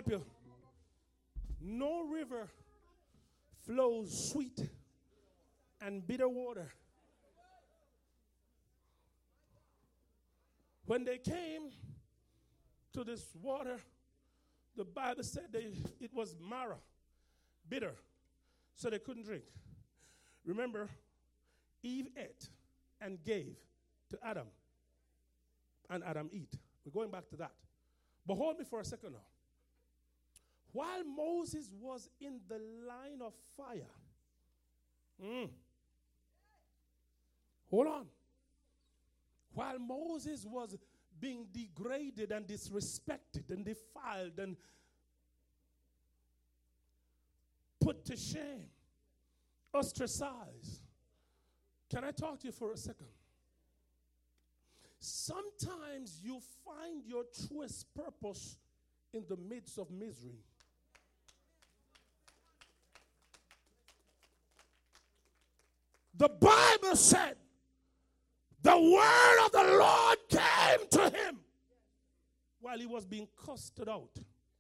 help you. No river flows sweet and bitter water. When they came to this water, the Bible said it was mara, bitter, so they couldn't drink. Remember, Eve ate and gave to Adam, and Adam eat. We're going back to that. But hold me for a second now. While Moses was in the line of fire, hold on. While Moses was being degraded and disrespected and defiled and put to shame, ostracized. Can I talk to you for a second? Sometimes you find your truest purpose in the midst of misery. The Bible said the word of the Lord came to him while he was being costed out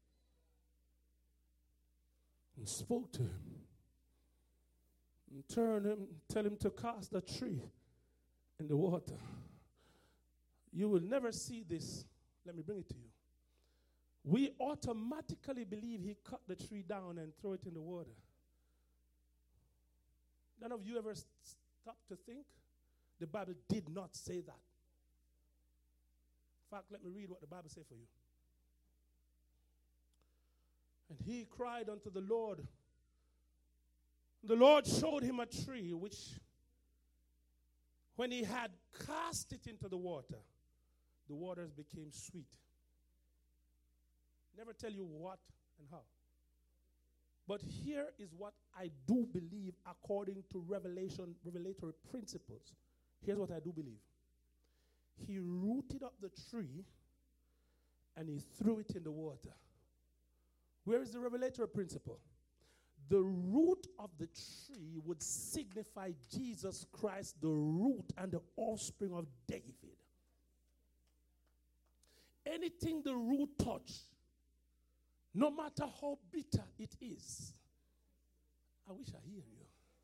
and spoke to him and tell him to cast a tree in the water. You will never see this. Let me bring it to you. We automatically believe he cut the tree down and throw it in the water. None of you ever stop to think? The Bible did not say that. In fact, let me read what the Bible says for you. And he cried unto the Lord. The Lord showed him a tree which, when he had cast it into the waters became sweet. Never tell you what and how. But here is what I do believe according to revelatory principles. Here's what I do believe. He rooted up the tree and he threw it in the water. Where is the revelatory principle? The root of the tree would signify Jesus Christ, the root and the offspring of David. Anything the root touch, no matter how bitter it is, I wish I hear you.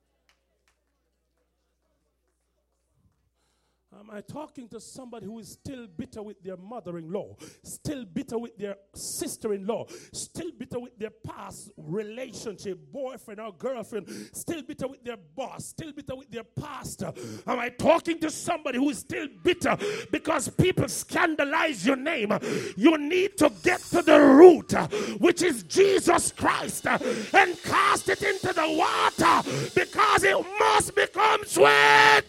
Am I talking to somebody who is still bitter with their mother-in-law, still bitter with their sister-in-law, still bitter with their past relationship, boyfriend or girlfriend, still bitter with their boss, still bitter with their pastor? Am I talking to somebody who is still bitter because people scandalize your name? You need to get to the root, which is Jesus Christ, and cast it into the water because it must become sweet.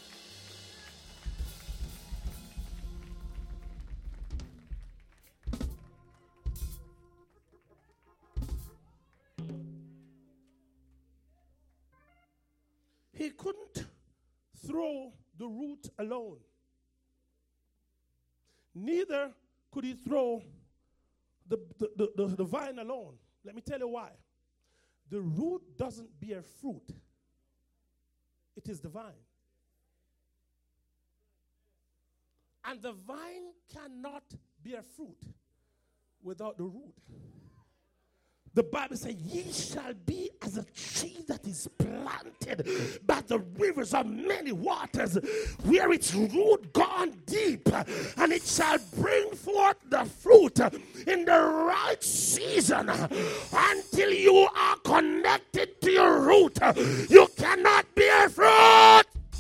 He couldn't throw the root alone. Neither could he throw the vine alone. Let me tell you why. The root doesn't bear fruit. It is the vine. And the vine cannot bear fruit without the root. The Bible says, ye shall be as a tree that is planted by the rivers of many waters, where its root gone deep, and it shall bring forth the fruit in the right season. Until you are connected to your root, you cannot bear fruit.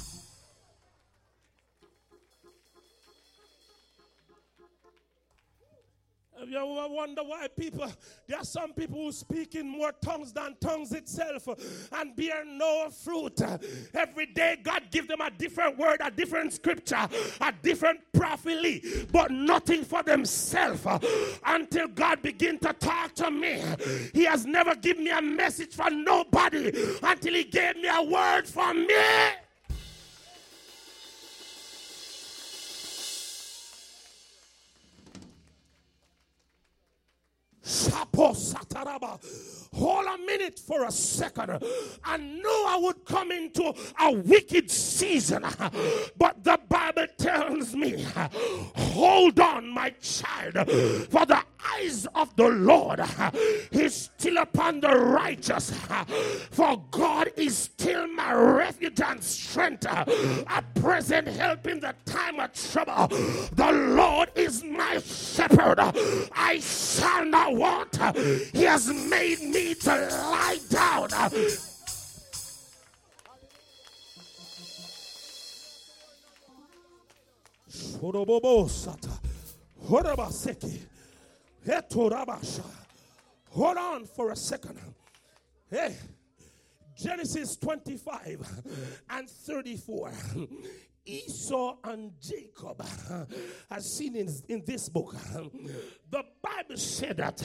You wonder why there are some people who speak in more tongues than tongues itself and bear no fruit. Every day God gives them a different word, a different scripture, a different prophecy, but nothing for themselves. Until God begins to talk to me, he has never given me a message for nobody until he gave me a word for me. Hold a minute for a second. I knew I would come into a wicked season, but the Bible tells me, hold on, my child, for the eyes of the Lord is still upon the righteous, for God is still my refuge and strength, a present help in the time of trouble. The Lord is my shepherd, I shall not want. He has made me to lie down. Hold on for a second. Hey, Genesis 25 and 34. Esau and Jacob, as seen in this book, the Bible said that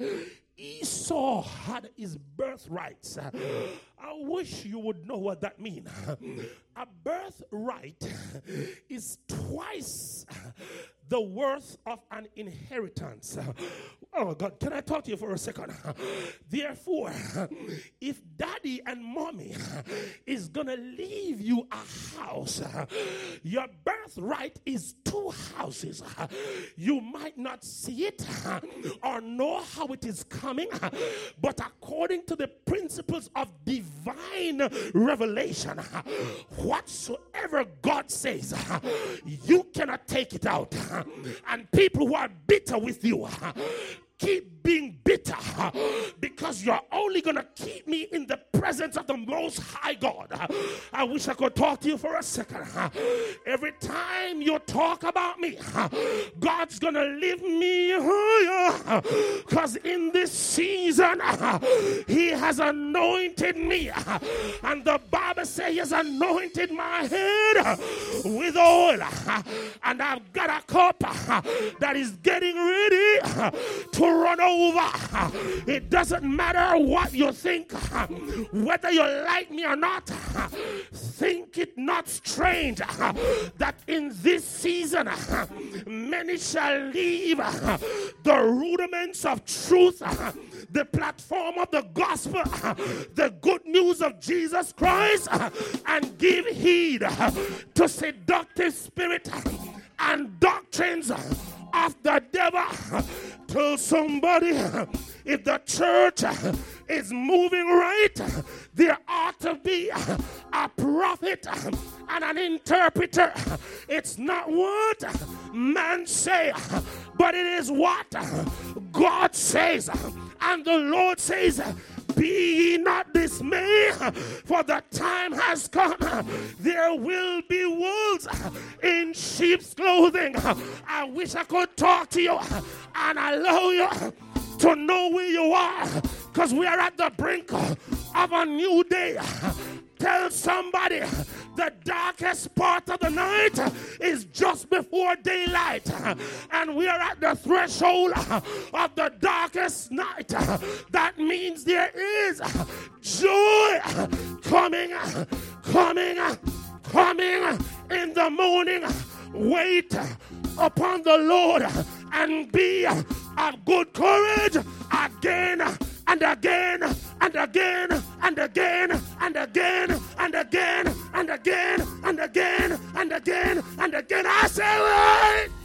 Esau had his birthrights. I wish you would know what that means. A birthright is twice the worth of an inheritance. Oh God, can I talk to you for a second? Therefore, if daddy and mommy is gonna leave you a house, your birthright is 2 houses. You might not see it or know how it is coming, but according to the principles of divine revelation, whatsoever God says, you cannot take it out. And people who are bitter with you, keep being bitter, because you're only going to keep me in the presence of the Most High God. I wish I could talk to you for a second. Every time you talk about me, God's going to lift me higher, because in this season, He has anointed me. And the Bible says He has anointed my head with oil. And I've got a cup that is getting ready to run over. It doesn't matter what you think, whether you like me or not. Think it not strange that in this season many shall leave the rudiments of truth, the platform of the gospel, the good news of Jesus Christ, and give heed to seductive spirit and doctrines of the devil. Tell somebody, if the church is moving right, there ought to be a prophet and an interpreter. It's not what man say, but it is what God says. And the Lord says, be ye not dismayed, for the time has come. There will be wolves in sheep's clothing. I wish I could talk to you and allow you to know where you are, because we are at the brink of a new day. Tell somebody the darkest part of the night is just before daylight, and we are at the threshold of the darkest night. That means there is joy coming in the morning. Wait upon the Lord and be of good courage again and again and again and again and again and again and again and again and again and again. I say, wait.